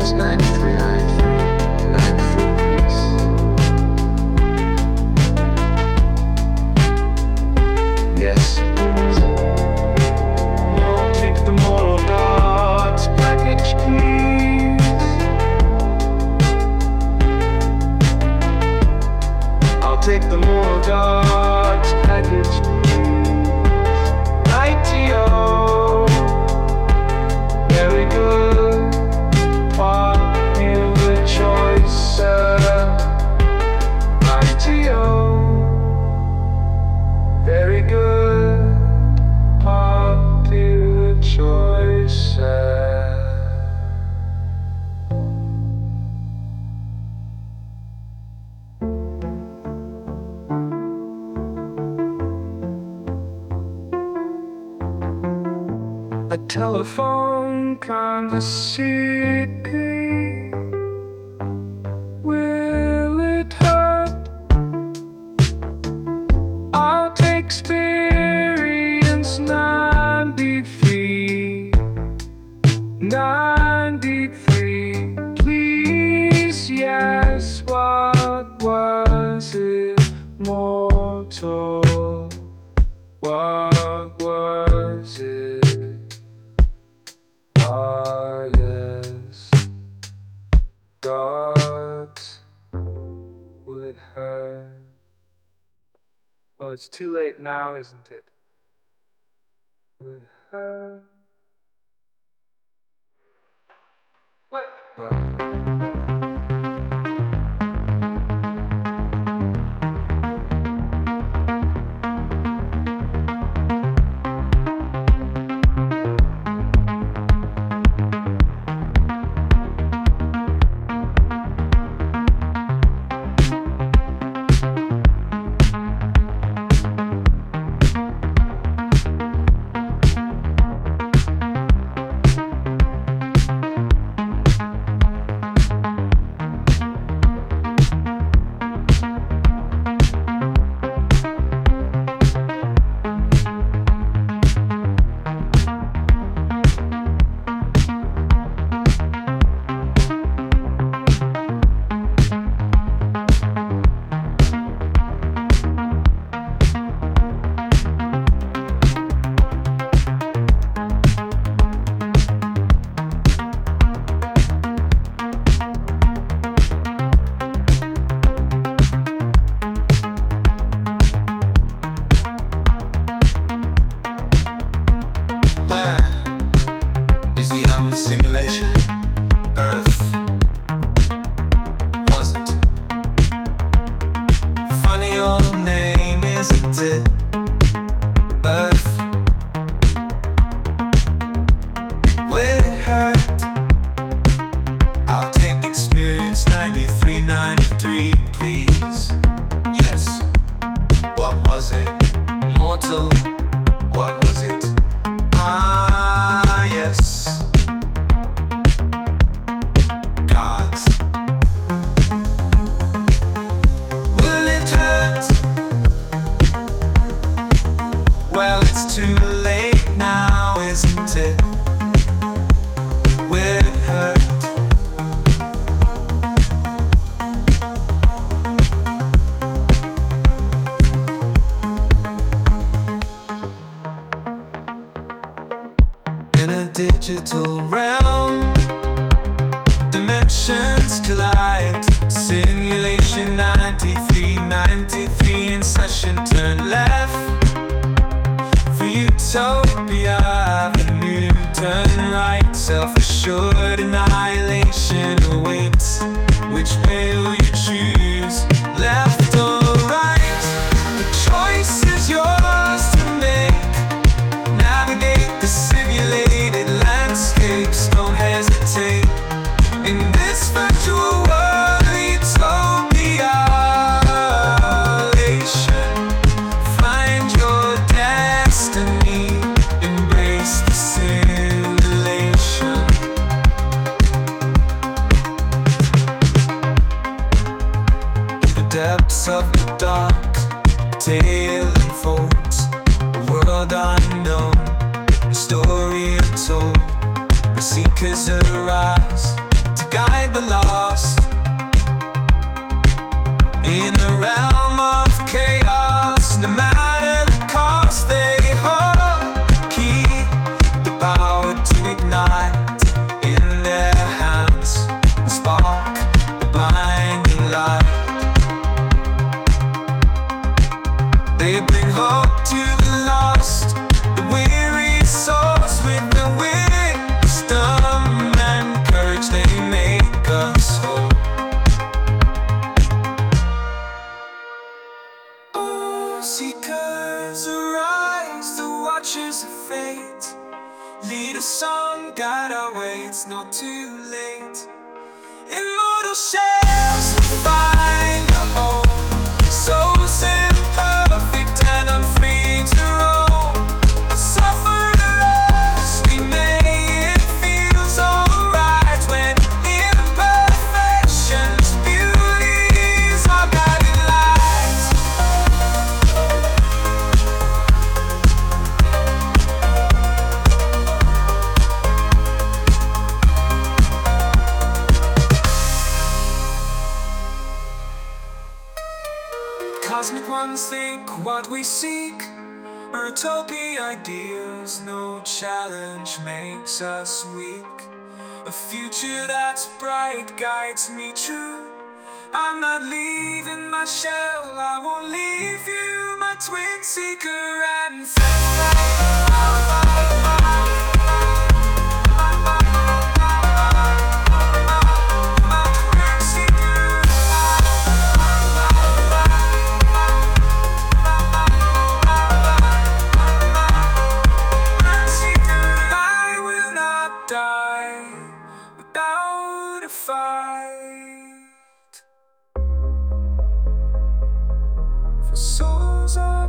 A telephone conversation. Will it hurt? I'll take experience 93. 93. Please, yes, what was it? Mortal. What was it? Yes, dogs would hurt. Well, it's too late now, isn't it? Would hurt. What? Simulation. Earth wasn't. Funny old name, isn't it? Earth. Will it hurt? I'll take experience 93, 93, please. Yes. What was it? Mortal. What was it? Ah, yes. Well, it's too late now, isn't it? Will it hurt? In a digital realm, dimensions collide. Simulation 93, 93 in session, turn left. Utopia Avenue, turn right. Self-assured annihilation awaits. Which way will you choose? Left or right? The choice is yours to make. Navigate the simulated landscapes. Don't hesitate. In this virtual world, utopia. Find your destiny. Embrace the simulation. The depths of the dark, tale unfolds. A world unknown, a story untold. The seekers arise, to guide the lost. In a realm of chaos, no matter the cost, they hold keep the power to ignite in their hands and spark the blinding light. They bring hope to the lost, the weary souls with the wisdom and courage. They make us whole. Oh, seekers arise, the watchers of fate. Lead us on, guide our way, it's not too late. Immortal shells will find a home, souls imperfect and unfree to roam. Suffer the loss we may, it feels alright when imperfections, beauties are guiding lights. Cosmic ones think what we seek are utopia ideals. No challenge makes us weak. A future that's bright guides me true. I'm not leaving my shell, I won't leave you, my twin seeker and die without a fight. For souls are